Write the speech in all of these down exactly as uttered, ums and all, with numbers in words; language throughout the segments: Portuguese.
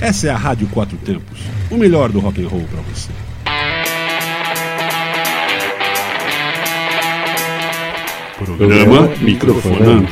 Essa é a Rádio Quatro Tempos, o melhor do rock and roll para você. Programa Microfonando.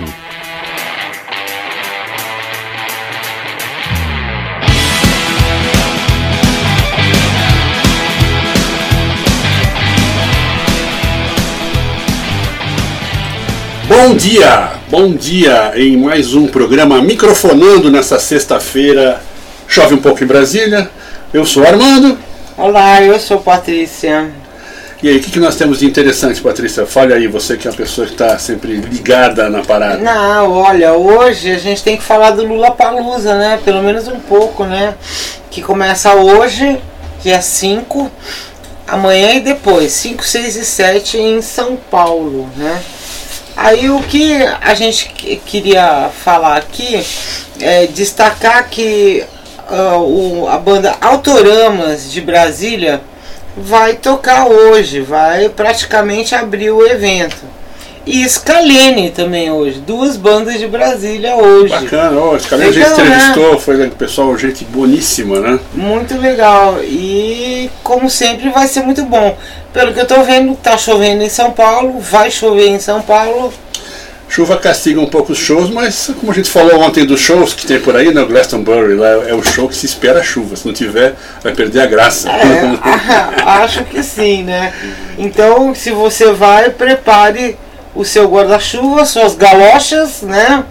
Bom dia, bom dia em mais um programa Microfonando nessa sexta-feira. Chove um pouco em Brasília. Eu sou Armando. Olá, eu sou Patrícia. E aí, o que, que nós temos de interessante, Patrícia? Fale aí, você que é uma pessoa que está sempre ligada na parada. Não, olha, hoje a gente tem que falar do Lollapalooza, né? Pelo menos um pouco, né? Que começa hoje, dia cinco, amanhã e depois, cinco, seis e sete em São Paulo, né? Aí o que a gente queria falar aqui é destacar que uh, o, a banda Autoramas de Brasília vai tocar hoje, vai praticamente abrir o evento. E Scalene também hoje, duas bandas de Brasília hoje. Bacana, oh, Scalene a gente entrevistou, né? Foi o pessoal, gente boníssima, né? Muito legal, e como sempre vai ser muito bom. Pelo que eu tô vendo, tá chovendo em São Paulo, vai chover em São Paulo. Chuva castiga um pouco os shows, mas como a gente falou ontem dos shows que tem por aí, né? O Glastonbury, lá é o show que se espera a chuva. Se não tiver, vai perder a graça. É, acho que sim, né? Então, se você vai, prepare o seu guarda-chuva, suas galochas, né?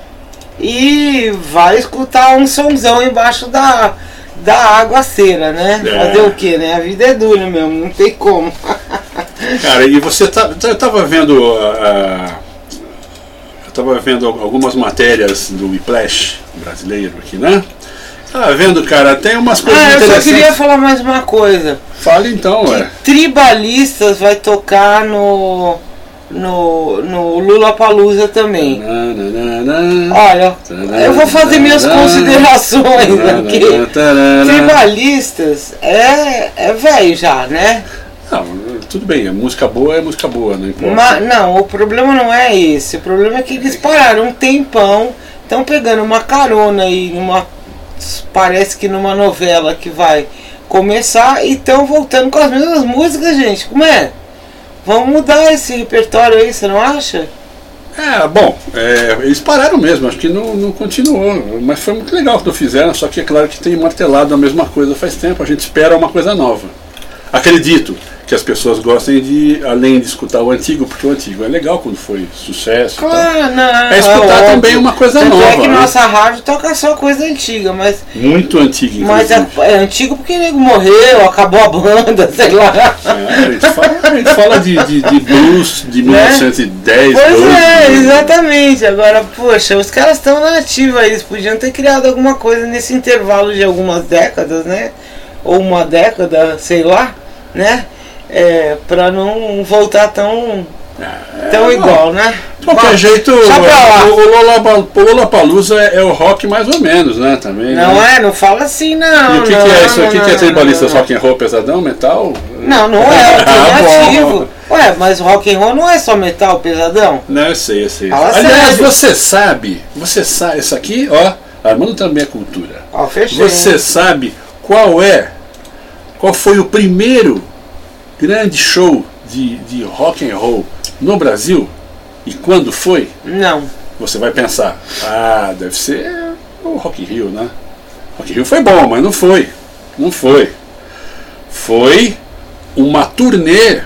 E vai escutar um somzão embaixo da, da aguaceira, né? É. Fazer o que, né? A vida é dura mesmo, não tem como. Cara, e você tá, eu tava vendo uh, Estava vendo algumas matérias do Whiplash brasileiro aqui, né? Estava vendo, cara, tem umas coisas ah, interessantes. Eu só queria falar mais uma coisa. Fale então, que ué. Tribalistas vai tocar no, no, no Lollapalooza também. Na, na, na, na. Olha, eu vou fazer minhas considerações aqui. Tribalistas é, é velho já, né? Não, tudo bem, a música boa é música boa, não importa. Mas, não, o problema não é esse. O problema é que eles pararam um tempão, estão pegando uma carona aí, numa, parece que numa novela que vai começar, e estão voltando com as mesmas músicas, gente. Como é? Vamos mudar esse repertório aí, você não acha? É, bom, é, eles pararam mesmo, acho que não, não continuou, mas foi muito legal que fizeram, só que é claro que tem martelado a mesma coisa faz tempo, a gente espera uma coisa nova. Acredito que as pessoas gostem de, além de escutar o antigo, porque o antigo é legal quando foi sucesso. Claro, não, é escutar é também uma coisa Tanto nova. É que né? nossa rádio toca só coisa antiga, mas. Muito antiga, inclusive. Mas é, é antigo porque o nego morreu, acabou a banda, sei lá. É, a gente fala, a gente fala de, de, de blues de mil novecentos e dez. Pois doze, é, né? exatamente. Agora, poxa, os caras estão na ativa, eles podiam ter criado alguma coisa nesse intervalo de algumas décadas, né? Ou uma década, sei lá, né? É, pra não voltar tão, é, tão igual, né? De qualquer Bom, jeito, o Lollapalooza é, é o rock mais ou menos, né? Também, não né? é, não fala assim não. E o que, não, que é isso aqui? não, que é tribalista? não, rock and roll pesadão, metal? Não, não é, alternativo. Ah, Ué, mas rock and roll não é só metal pesadão? Não, eu sei, eu sei. Fala Aliás, sério. você sabe, você sabe, isso aqui, ó, Armando também é cultura. Ó, fechei. Você sabe qual é, qual foi o primeiro grande show de, de rock and roll no Brasil? E quando foi? Não. Você vai pensar, ah, deve ser o Rock in Rio, né? Rock in Rio foi bom, mas não foi. Não foi. Foi uma turnê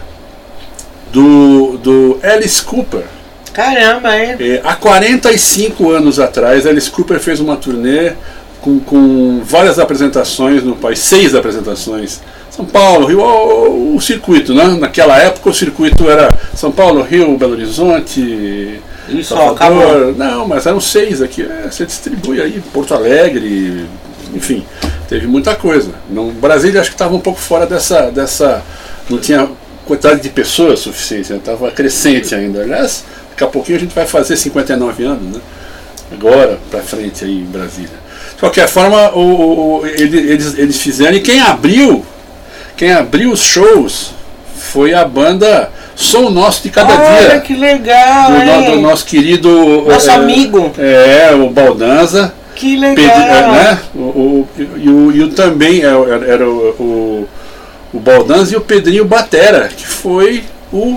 do, do Alice Cooper. Caramba, hein? É, há quarenta e cinco anos atrás, Alice Cooper fez uma turnê com, com várias apresentações no país, seis apresentações. São Paulo, Rio, o, o circuito, né? Naquela época o circuito era São Paulo, Rio, Belo Horizonte, Isso, Salvador. Não, mas eram seis aqui. É, você distribui aí, Porto Alegre, enfim, teve muita coisa. No Brasília acho que estava um pouco fora dessa, dessa. Não tinha quantidade de pessoas suficiente, estava né? crescente ainda. Aliás, daqui a pouquinho a gente vai fazer cinquenta e nove anos, né? Agora para frente aí em Brasília. De qualquer forma, o, o, eles, eles fizeram, e quem abriu. Quem abriu os shows foi a banda Som Nosso de Cada Olha, Dia. Olha que legal, do, hein? do nosso querido nosso é, amigo é, o Baldanza, Que legal! Pedri, né? o, o, e, o, e o também era, era o, o, o Baldanza e o Pedrinho Batera, que foi o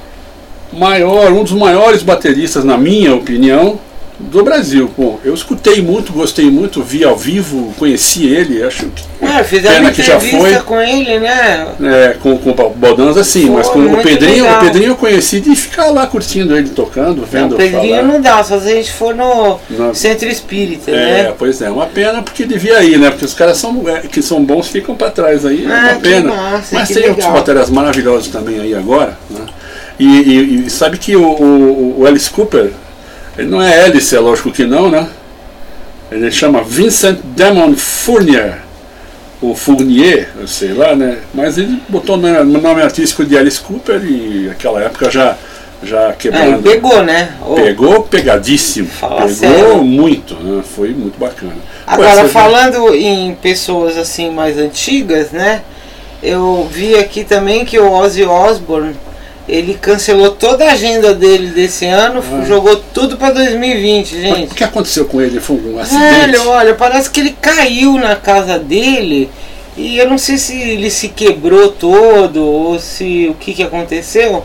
maior, um dos maiores bateristas, na minha opinião, do Brasil. Bom, eu escutei muito, gostei muito, vi ao vivo, conheci ele, acho que. É, fizeram uma entrevista com ele, né? É, com, com o Baldanza sim, foi, mas com o Pedrinho, legal. o Pedrinho eu conheci de ficar lá curtindo ele tocando, vendo. Não, o Pedrinho falar. não dá, só se a gente for no, no Centro Espírita, é, né? É, pois é, uma pena porque devia ir, né? Porque os caras são, é, que são bons ficam pra trás aí, é ah, uma pena. Massa, mas tem outros baterias maravilhosos também aí agora, né? E, e, e sabe que o, o, o Alice Cooper, ele não é Alice, é lógico que não, né? Ele chama Vincent Damon Fournier, ou Fournier, eu sei lá, né? Mas ele botou o nome artístico de Alice Cooper e naquela época já, já quebrando. É, pegou, né? Pegou pegadíssimo. Fala pegou sério. muito, né? Foi muito bacana. Agora, falando em pessoas assim mais antigas, né? Eu vi aqui também que o Ozzy Osbourne, ele cancelou toda a agenda dele desse ano, ah. jogou tudo para dois mil e vinte, gente. Mas o que aconteceu com ele? Foi um acidente? Velho, olha, parece que ele caiu na casa dele e eu não sei se ele se quebrou todo ou se o que, que aconteceu,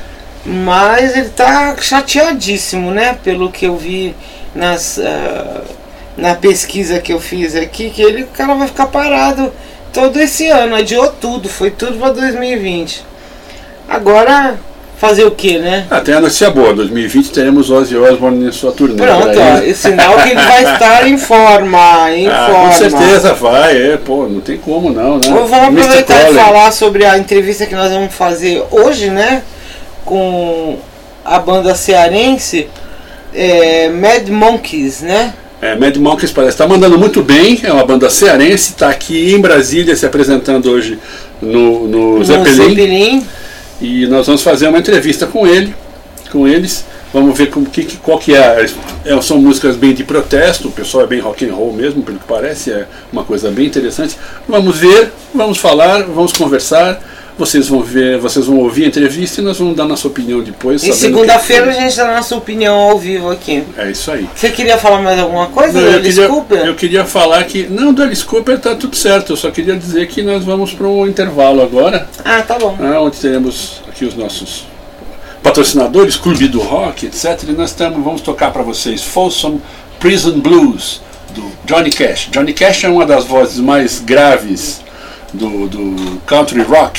mas ele tá chateadíssimo, né? Pelo que eu vi nas, uh, na pesquisa que eu fiz aqui, que ele, o cara vai ficar parado todo esse ano, adiou tudo, foi tudo para dois mil e vinte. Agora, fazer o que, né? Ah, tem a notícia boa, dois mil e vinte teremos Ozzy Osbourne em sua turnê. Pronto, ó, é sinal que ele vai estar em forma, em ah, forma. Com certeza vai, é, pô, não tem como não, né? Vamos aproveitar e falar sobre a entrevista que nós vamos fazer hoje, né? Com a banda cearense, é, Mad Monkeys, né? É, Mad Monkeys parece estar tá mandando muito bem, é uma banda cearense, está aqui em Brasília se apresentando hoje no, no, no Zeppelin. Zeppelin. E nós vamos fazer uma entrevista com ele, com eles. Vamos ver como, que, qual que é, é. São músicas bem de protesto, o pessoal é bem rock and roll mesmo, pelo que parece, é uma coisa bem interessante. Vamos ver, vamos falar, vamos conversar. Vocês vão ver, vocês vão ouvir a entrevista e nós vamos dar nossa opinião depois. E segunda-feira a gente dá a nossa opinião ao vivo aqui. É isso aí. Você queria falar mais alguma coisa não, do Alice queria, Cooper? Eu queria falar que. Não, do Alice Cooper tá tudo certo. Eu só queria dizer que nós vamos para um intervalo agora. Ah, tá bom. Né, onde teremos aqui os nossos patrocinadores, Clube do Rock, etcétera. E nós tamo, vamos tocar para vocês Folsom Prison Blues, do Johnny Cash. Johnny Cash é uma das vozes mais graves do, do country rock.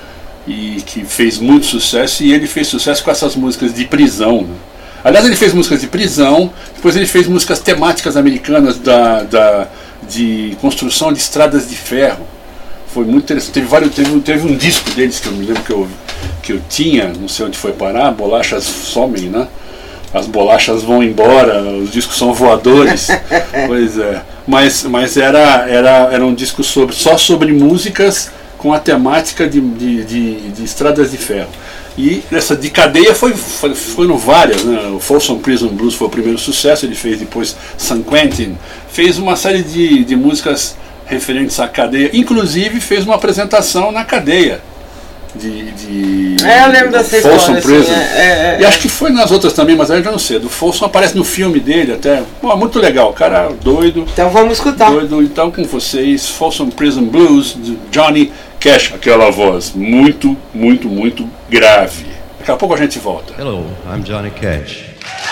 E que fez muito sucesso, e ele fez sucesso com essas músicas de prisão, né? Aliás, ele fez músicas de prisão, depois ele fez músicas temáticas americanas da, da, de construção de estradas de ferro. Foi muito interessante, teve, vários, teve, teve um disco deles que eu me lembro que eu, que eu tinha, não sei onde foi parar, bolachas somem, né? As bolachas vão embora, os discos são voadores. Pois é, mas, mas era, era, era um disco sobre, só sobre músicas com a temática de, de, de, de estradas de ferro. E essa de cadeia foi, foi, foram várias, né? O Folsom Prison Blues foi o primeiro sucesso, ele fez depois San Quentin, fez uma série de, de músicas referentes à cadeia, inclusive fez uma apresentação na cadeia. De, de, é, eu lembro dessa Folsom história, Prison. Assim, é, é, e acho que foi nas outras também, mas aí eu já não sei. Do Folsom aparece no filme dele até. Pô, muito legal, cara doido. Então vamos escutar. Doido, então com vocês, Folsom Prison Blues, de Johnny Cash, aquela voz muito, muito, muito grave. Daqui a pouco a gente volta. Hello, I'm Johnny Cash.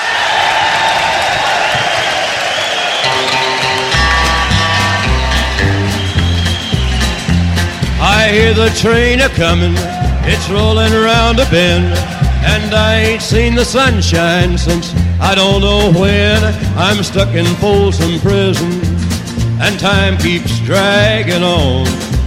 I hear the train a-comin', it's rollin' around a bend, and I ain't seen the sunshine since I don't know when. I'm stuck in Folsom Prison, and time keeps dragging on.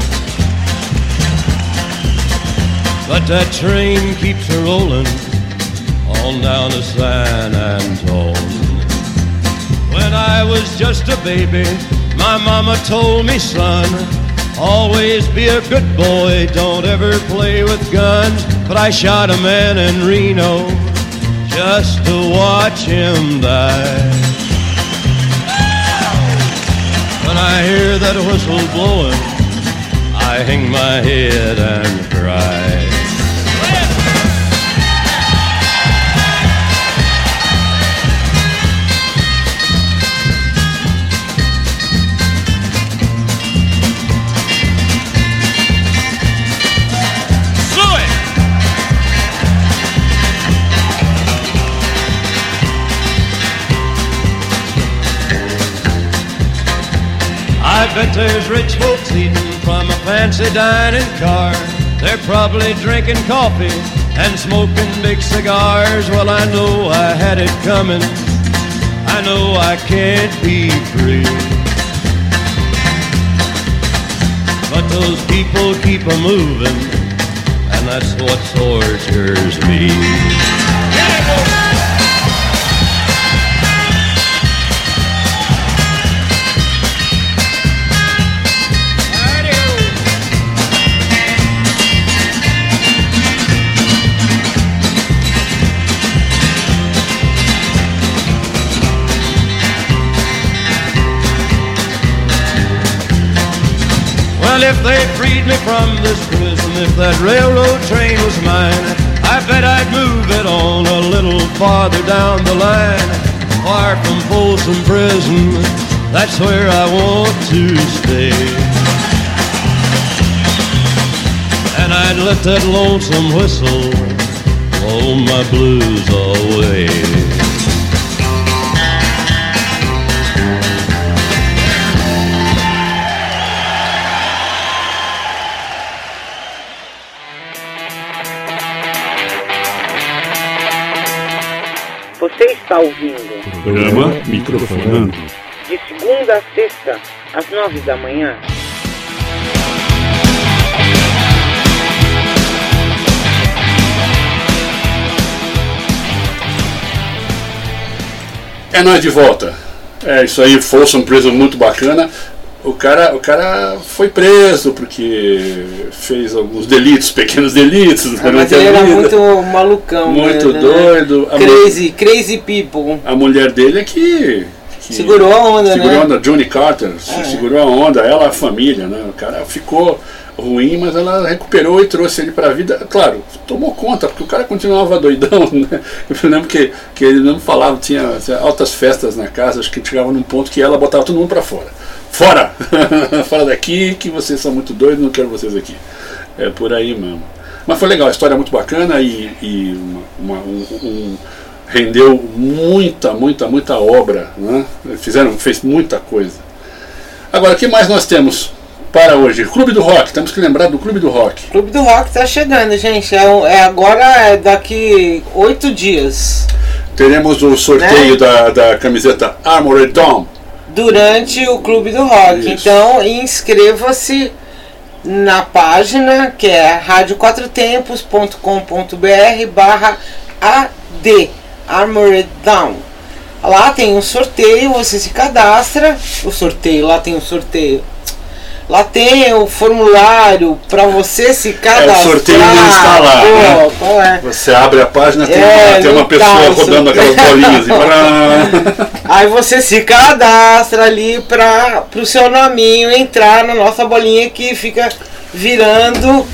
But that train keeps a-rollin' on down to San Antone. When I was just a baby, my mama told me, son, always be a good boy, don't ever play with guns. But I shot a man in Reno just to watch him die. When I hear that whistle blowing, I hang my head and cry. bet there's rich folks eating from a fancy dining car. They're probably drinking coffee and smoking big cigars. Well, I know I had it coming. I know I can't be free. But those people keep a moving, and that's what tortures me. Well, if they freed me from this prison, if that railroad train was mine, I bet I'd move it on a little farther down the line. Far from Folsom Prison, that's where I want to stay. And I'd let that lonesome whistle blow my blues away. Você está ouvindo Programa Microfonando. de segunda a sexta, às nove da manhã. É nós de volta. É isso aí, Folsom Prison, muito bacana. O cara, o cara foi preso porque fez alguns delitos, pequenos delitos. Ah, mas ele era muito malucão. Muito né? doido. A Crazy, mu- crazy people. A mulher dele é que... que segurou a onda, segurou né? a onda, Johnny Carter, É. segurou a onda, ela, a família, né? O cara ficou ruim, mas ela recuperou e trouxe ele para a vida. Claro, tomou conta, porque o cara continuava doidão, né? Eu lembro que, que ele não falava, tinha, tinha altas festas na casa, acho que chegava num ponto que ela botava todo mundo para fora. Fora! Fora daqui, que vocês são muito doidos, não quero vocês aqui. É por aí mesmo. Mas foi legal, a história é muito bacana e, e uma, uma, um, um, rendeu muita, muita, muita obra, né? Fizeram, fez muita coisa. Agora, o que mais nós temos para hoje? Clube do Rock, temos que lembrar do Clube do Rock. Clube do Rock tá chegando, gente. É, um- é agora, é daqui oito dias. Teremos o sorteio Né? da, da camiseta Armored Dome. Durante o Clube do Rock. Isso. Então, inscreva-se na página que é rádio quatro tempos ponto com ponto b r barra A D Armored Down. Lá tem um sorteio, você se cadastra. O sorteio, lá tem um sorteio. Lá tem o formulário para você se cadastrar. É, o sorteio não está lá, Pô, né? qual é? Você abre a página, tem, É, uma, tem uma não pessoa tá, o rodando sorteio. aquelas bolinhas. E... Aí você se cadastra ali para o seu nominho entrar na nossa bolinha que fica virando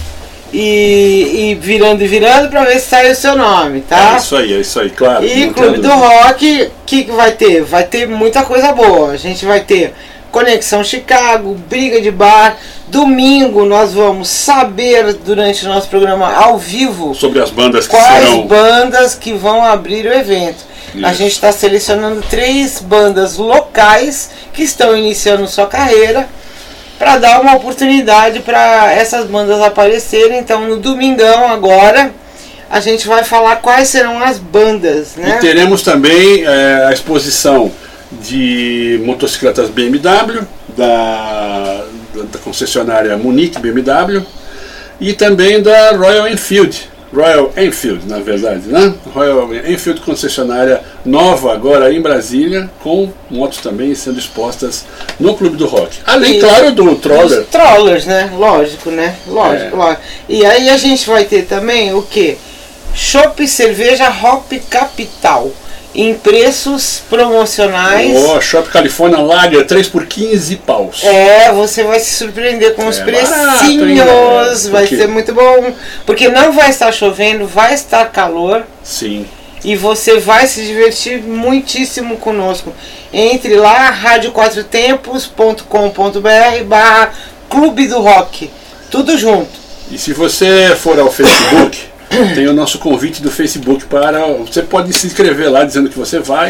e, e virando e virando para ver se sai o seu nome, tá? É isso aí, é isso aí, claro. E não Clube tem do dúvida. Rock, o que, que vai ter? Vai ter muita coisa boa. A gente vai ter Conexão Chicago, Briga de Bar. Domingo nós vamos saber durante o nosso programa ao vivo Sobre as bandas que quais serão. bandas que vão abrir o evento. A Isso. gente está selecionando três bandas locais que estão iniciando sua carreira para dar uma oportunidade para essas bandas aparecerem. Então no domingão agora a gente vai falar quais serão as bandas, né? E teremos também é, a exposição de motocicletas B M W, da, da concessionária Munique B M W, e também da Royal Enfield. Royal Enfield, na verdade, né? Royal Enfield, concessionária nova agora em Brasília, com motos também sendo expostas no Clube do Rock. Além, E claro, do Troller. Os Trollers, né? Lógico, né? Lógico, É. lógico. E aí a gente vai ter também o que? Chopp Cerveja Hop Capital. Em preços promocionais. Oh, Shop California Lager, três por quinze paus. É, você vai se surpreender com os É precinhos. barato, hein, né? Vai Porque- ser muito bom. Porque não vai estar chovendo, vai estar calor. Sim. E você vai se divertir muitíssimo conosco. Entre lá, rádio quatro tempos ponto com ponto b r barra Clube do Rock. Tudo junto. E se você for ao Facebook, tem o nosso convite do Facebook para... Você pode se inscrever lá dizendo que você vai.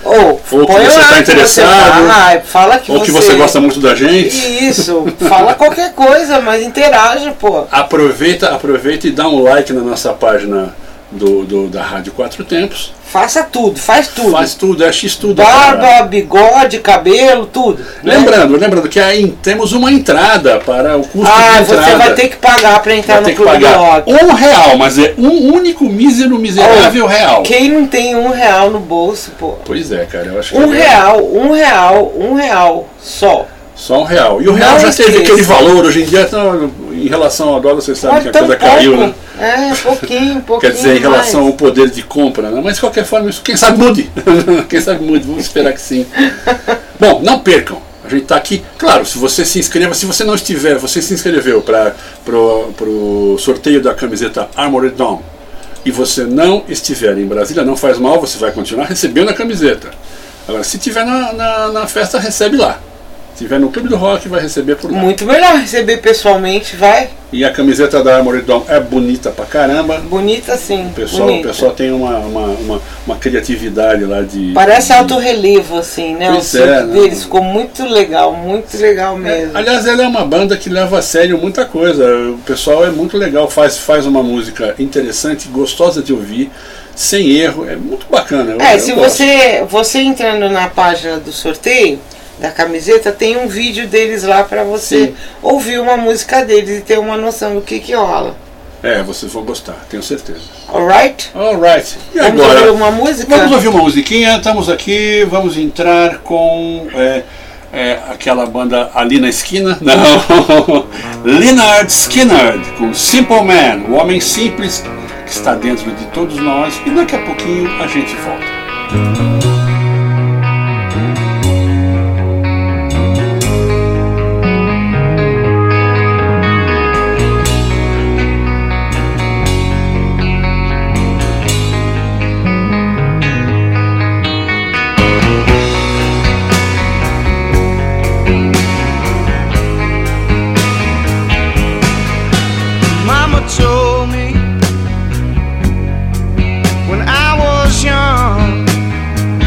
Ou, ou que você está interessado, você vai, fala que ou você... que você gosta muito da gente. Isso, fala qualquer coisa, mas interage, pô. Aproveita, aproveita e dá um like na nossa página do, do, da Rádio Quatro Tempos. Faça tudo, faz tudo. Faz tudo, é X tudo. Barba, cara. bigode, cabelo, tudo. Né? Lembrando, lembrando que aí temos uma entrada para o custo ah, de entrada. você vai ter que pagar para entrar vai no Clube ter que do pagar Rock. Um real, mas é um único mísero, miserável oh, real. Quem não tem um real no bolso, pô? Pois é, cara, eu acho que Um é real, um real, um real só. Só um real. E o real não já esqueça. teve aquele valor, hoje em dia, então, em relação ao dólar, vocês sabem que a coisa pouco. caiu, né? É, pouquinho, pouquinho. Quer dizer, em relação mais. ao poder de compra, né? Mas de qualquer forma, isso quem sabe mude. Quem sabe mude, vamos esperar que sim. Bom, não percam. A gente está aqui, claro, se você se inscreva, se você não estiver, você se inscreveu para o sorteio da camiseta Armored Dawn e você não estiver em Brasília, não faz mal, você vai continuar recebendo a camiseta. Agora, se estiver na, na, na festa, recebe lá. Se estiver no Clube do Rock, vai receber por lá. Muito melhor receber pessoalmente, vai. E a camiseta da Armored Dawn é bonita pra caramba. Bonita sim. O pessoal, bonita. o pessoal tem uma, uma, uma, uma criatividade lá de... Parece de... alto relevo, assim, né? Pois o é, som deles né? ficou muito legal, muito legal mesmo. É, aliás, ela é uma banda que leva a sério muita coisa. O pessoal é muito legal, faz, faz uma música interessante, gostosa de ouvir, sem erro, é muito bacana. Eu, é, eu se gosto. você, você entrando na página do sorteio da camiseta, tem um vídeo deles lá pra você Sim. ouvir uma música deles e ter uma noção do que que rola. É, vocês vão gostar, tenho certeza. Alright? Alright. E Vamos agora? ouvir uma música? Vamos ouvir uma musiquinha, estamos aqui, vamos entrar com é, é, aquela banda ali na esquina, não, Lynyrd Skynyrd, com Simple Man, o homem simples que está dentro de todos nós, e daqui a pouquinho a gente volta. Told me when I was young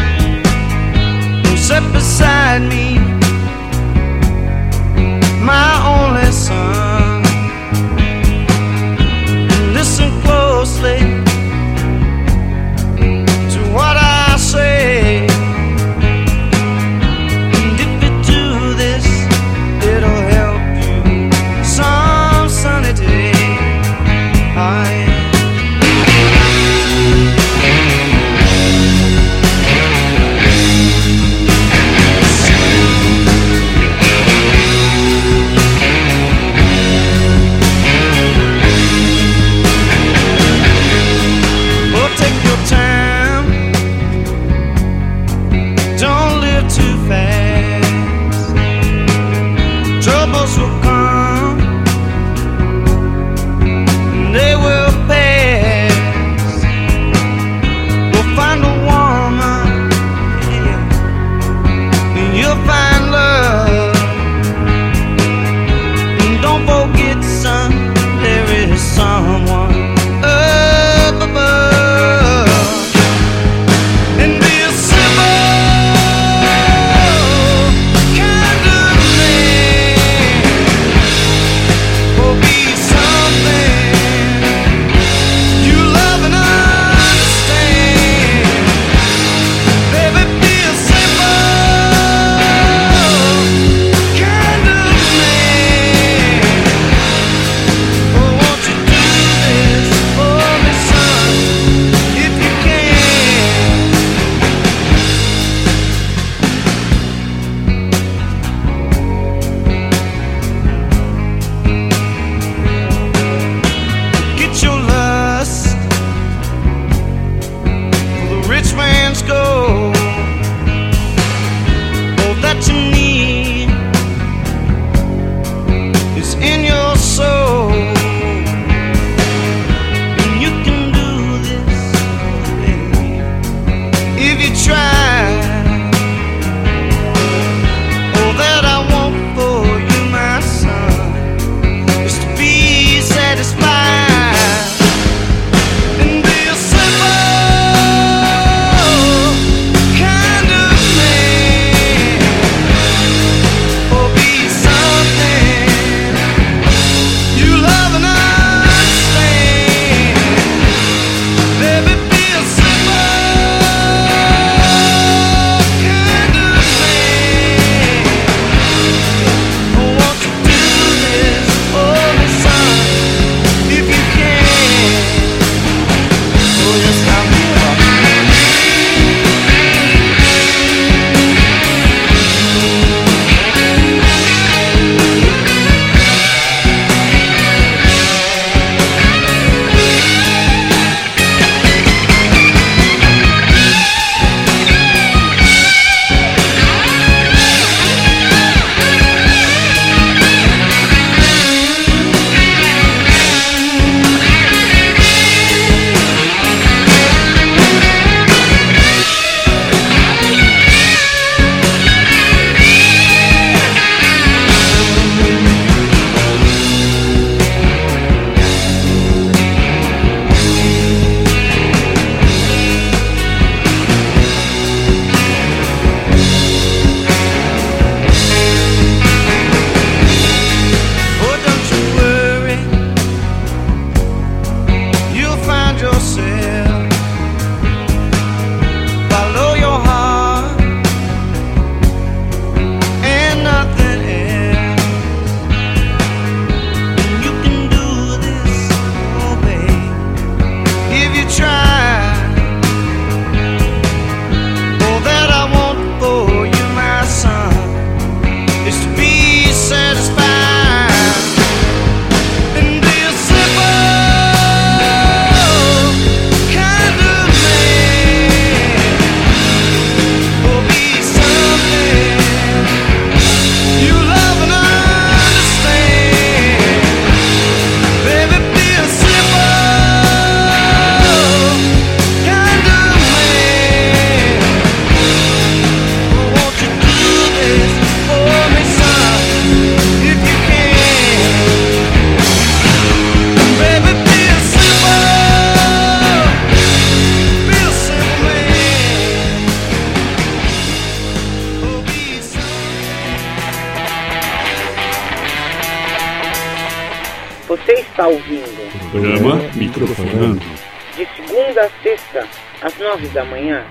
Você está ouvindo Programa Microfonando. de segunda a sexta, às nove da manhã.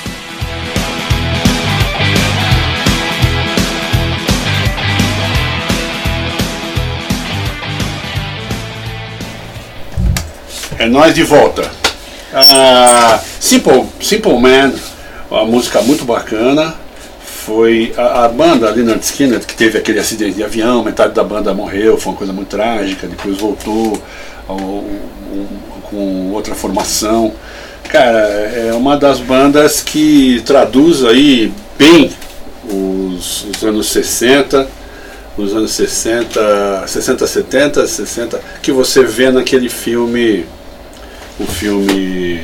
É nós de volta. Ah, Simple, Simple Man, uma música muito bacana. Foi a, a banda Lynyrd Skynyrd, que teve aquele acidente de avião, metade da banda morreu, foi uma coisa muito trágica, depois voltou ao, ao, com outra formação. Cara, é uma das bandas que traduz aí bem os, os anos sessenta, os anos sessenta, sessenta, setenta, sessenta, que você vê naquele filme, o filme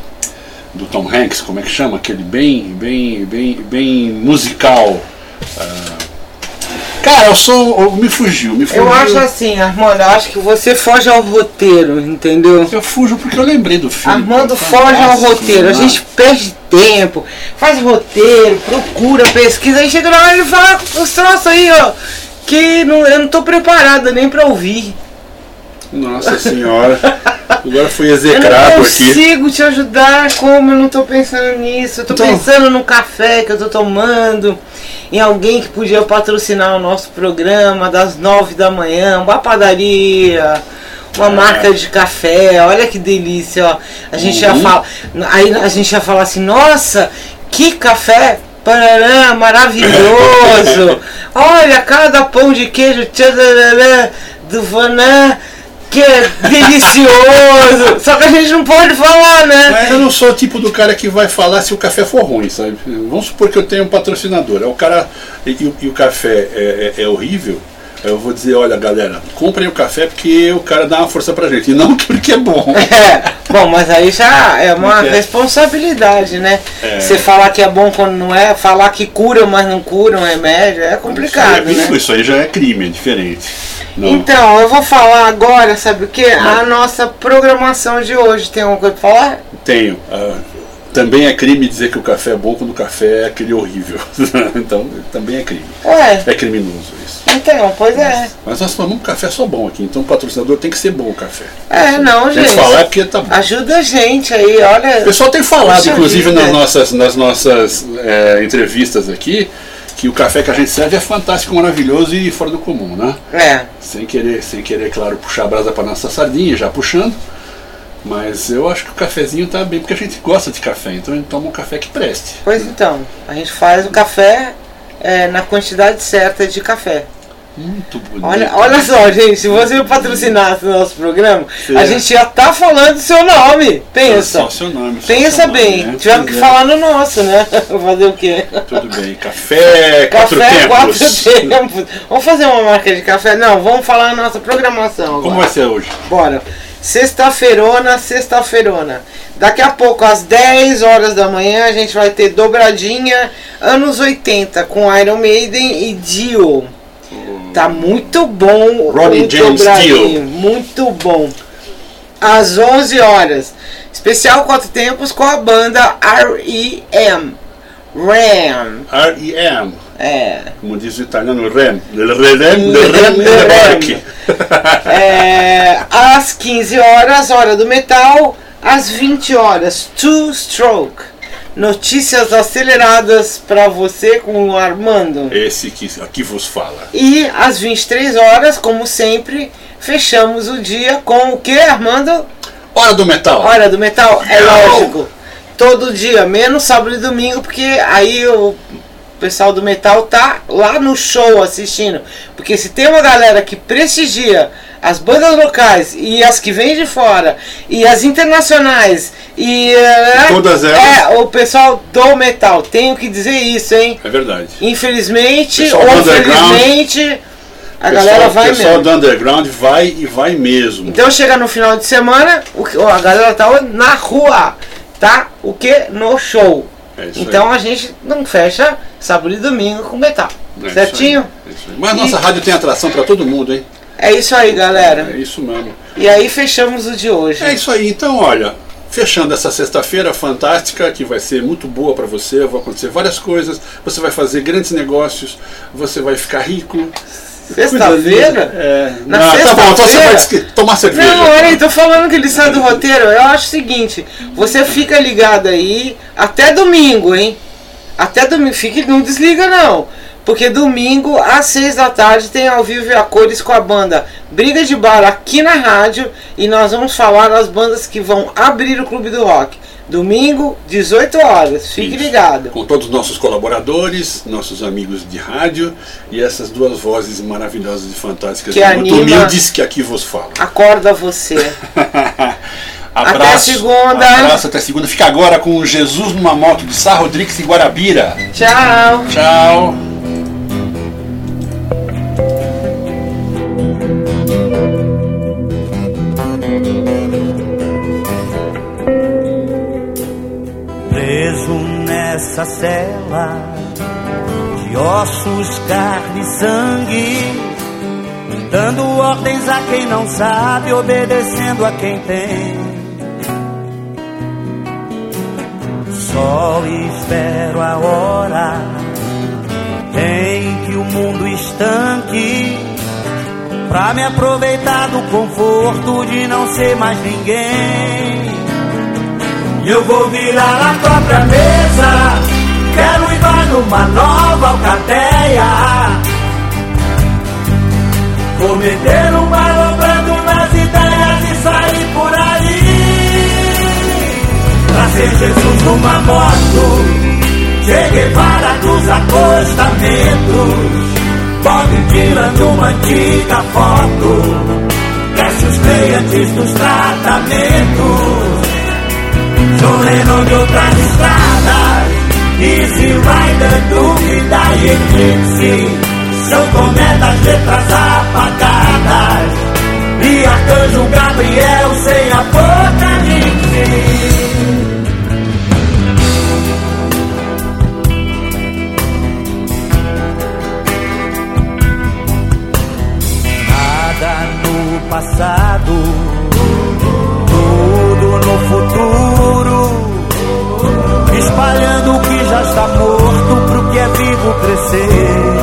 do Tom Hanks, como é que chama? Aquele bem, bem, bem, bem musical. Ah, cara, eu sou, eu, me fugiu, me fugiu. Eu acho assim, Armando, eu acho que você foge ao roteiro, entendeu? Eu fujo porque eu lembrei do filme. Armando foge ao roteiro, a gente perde tempo, faz roteiro, procura, pesquisa, aí chega na hora e fala os troços aí, ó, que não, eu não tô preparada nem pra ouvir. Nossa senhora, agora fui Eu execrado não aqui. consigo te ajudar, como eu não tô pensando nisso. Eu tô Então- pensando no café que eu tô tomando, em alguém que podia patrocinar o nosso programa das nove da manhã, uma padaria, uma Ah. marca de café. Olha que delícia, ó. A gente Uhum. ia falar, aí a gente ia falar assim, nossa, que café parará, maravilhoso. Olha, cada pão de queijo tcharará, do Vanã, que é delicioso. Só que a gente não pode falar, né? Mas eu não sou o tipo do cara que vai falar se o café for ruim, sabe? Vamos supor que eu tenho um patrocinador, é o cara e, e- e o café é, é- é horrível. aí Eu vou dizer, olha galera, comprem o café porque o cara dá uma força pra gente, e não porque é bom. É, bom, mas aí já é uma É. responsabilidade, né? É. Você falar que é bom quando não é, falar que cura, mas não cura um remédio, é complicado, isso, aí, né? isso aí já é crime, é diferente. Não. Então, eu vou falar agora, sabe o que? A nossa programação de hoje. Tem alguma coisa pra falar? Tenho. ah, também é crime dizer que o café é bom quando o café é aquele horrível. Então, também é crime. Ué, É criminoso isso. então, pois é. Mas nós tomamos um café só bom aqui, então o patrocinador tem que ser bom o café. É, não, Tem que gente. falar porque tá bom. Ajuda a gente aí, olha. O pessoal tem falado, Puxa inclusive vida. nas nossas, nas nossas é, entrevistas aqui, que o café que a gente serve é fantástico, maravilhoso e fora do comum, né? É. Sem querer, sem querer, claro, puxar a brasa para nossa sardinha, já puxando. Mas eu acho que o cafezinho tá bem, porque a gente gosta de café, então a gente toma um café que preste. Pois então, a gente faz o café é, na quantidade certa de café. Muito bonito. Olha, olha só, gente, se você patrocinasse o nosso programa, Sim. a gente já tá falando seu nome. Pensa. Só seu nome. só Pensa seu nome, bem. né? Tivemos que Pois é. falar no nosso, né? Fazer o quê? Tudo bem. Café, quatro Café tempos. quatro tempos. Vamos fazer uma marca de café? Não, vamos falar a nossa programação agora. Como vai ser hoje? Bora. Sexta-feirona, sexta-feirona. Daqui a pouco, às dez horas da manhã, a gente vai ter dobradinha anos oitenta com Iron Maiden e Dio. Tá muito bom Ronnie o James dobradinho, Dio. muito bom. Às onze horas, especial quatro tempos com a banda R E M. Ram. R E M. É. Como diz o italiano, rem. Le rem, le rem, le barque. É, às quinze horas, hora do metal. Às vinte horas, Two Stroke. Notícias aceleradas para você com o Armando. Esse que aqui vos fala. E às vinte e três horas, como sempre, fechamos o dia com o que, Armando? Hora do metal. Hora do metal, é Não. lógico. Todo dia, menos sábado e domingo, porque aí o pessoal do metal tá lá no show assistindo. Porque se tem uma galera que prestigia as bandas locais e as que vêm de fora e as internacionais e é, Todas elas. é o pessoal do metal, tenho que dizer isso, hein? É verdade. Infelizmente Pessoal ou do underground. infelizmente a Pessoal- galera vai pessoal mesmo. do underground vai e vai mesmo. Então chega no final de semana, o que- a galera tá na rua, tá? O que? No show. É isso Então aí. a gente não fecha sábado e domingo com metal. É isso Certinho? aí, é isso aí. Mas a nossa E- rádio tem atração pra todo mundo, hein? É isso aí, galera. É isso mesmo. E aí fechamos o de hoje. É isso aí. Então, olha, fechando essa sexta-feira fantástica, que vai ser muito boa pra você, vão acontecer várias coisas, você vai fazer grandes negócios, você vai ficar rico. Sexta-feira? É. Na Não, sexta-feira? tá bom, então você vai des- tomar cerveja. Não, olha aí, tô falando que ele sai do roteiro. Eu acho o seguinte, você fica ligado aí até domingo, hein? Até domingo, fique, não desliga não. Porque domingo, às seis da tarde, tem ao vivo e a cores com a banda Briga de Bar aqui na rádio. E nós vamos falar das bandas que vão abrir o Clube do Rock. Domingo, dezoito horas. Fique Isso. ligado. Com todos os nossos colaboradores, nossos amigos de rádio e essas duas vozes maravilhosas e fantásticas Que e muito anima. humildes que aqui vos falam. Acorda você. Abraço, Até segunda. Abraço, até segunda. Fica agora com Jesus numa moto de Sá Rodrigues e Guarabira. Tchau. Tchau. Preso nessa cela de ossos, carne e sangue, dando ordens a quem não sabe, obedecendo a quem tem. Só espero a hora em que o mundo estanque, pra me aproveitar do conforto de não ser mais ninguém. Eu vou virar a própria mesa, quero ir vai numa nova alcateia, vou meter um malobrando nas ideias e sair por aí. Trazer Jesus numa moto, Che Guevara dos acostamentos, Bob Dylan numa antiga foto, Cassius Clay antes dos tratamentos, John Lennon de outras estradas, Easy Rider, dúvida e eclipse, São Tomé das letras apagadas e Arcanjo Gabriel sem apocalipse. Nada no passado, tudo no futuro, espalhando o que já está morto pro que é vivo crescer.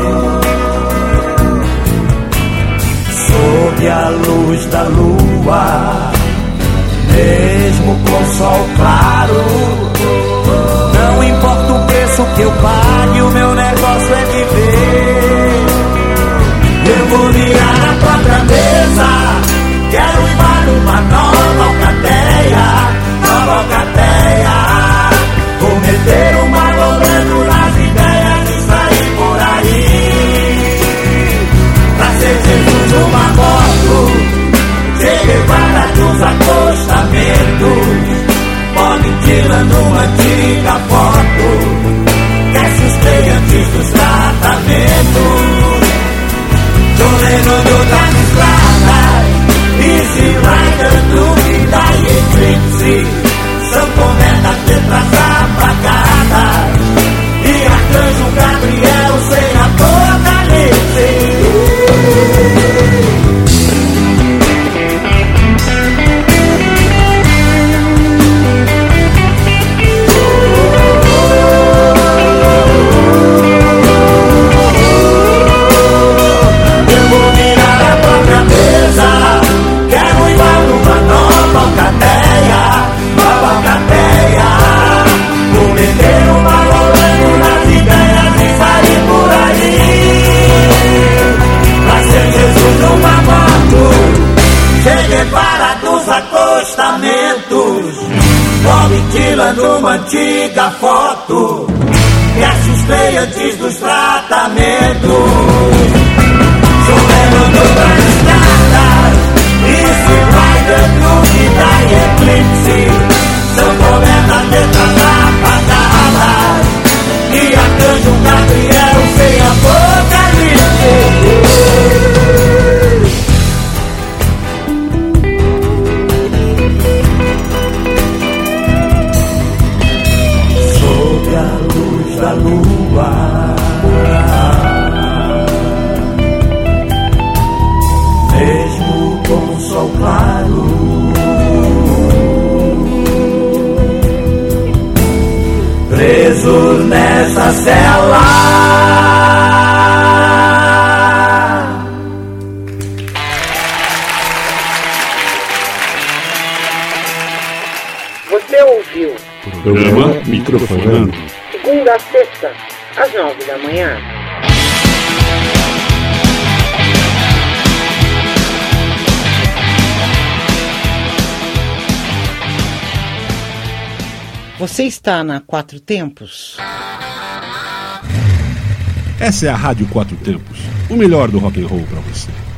Sob a luz da lua, mesmo com sol claro, não importa o preço que eu pague, o meu negócio é viver. Eu vou virar a própria mesa, quero ir para uma nova alcateia, nova alcateia. Vou meter um malogrando nas ideias e sair por aí. Trazer Jesus numa moto, Che Guevara dos acostamentos, Bob Dylan numa antiga foto, Cassius Clay antes dos tratamentos, John Lennon de outras estradas, Easy Rider, dúvida e eclipse, São Tomé das letras apagadas e Arcanjo Gabriel sem apocalipse. Eu vou virar a própria mesa, quero ir para uma nova alcateia, nova alcateia. Vou meter um malogrando nas ideias e sair por aí. Vai ser Jesus numa moto, Che Guevara dos acostamentos, Bob Dylan numa antiga foto, Cassius Clay antes dos tratamentos, John Lennon de outras estradas, Easy Rider, dúvida e eclipse, São Tomé das letras apagadas e Arcanjo Gabriel sem apocalipse. Sob a luz da lua, mesmo com sol claro, preso nessa cela Programa Microfonando. Segunda a sexta, às nove da manhã. Você está na Quatro Tempos? Essa é a Rádio Quatro Tempos, o melhor do rock and roll para você.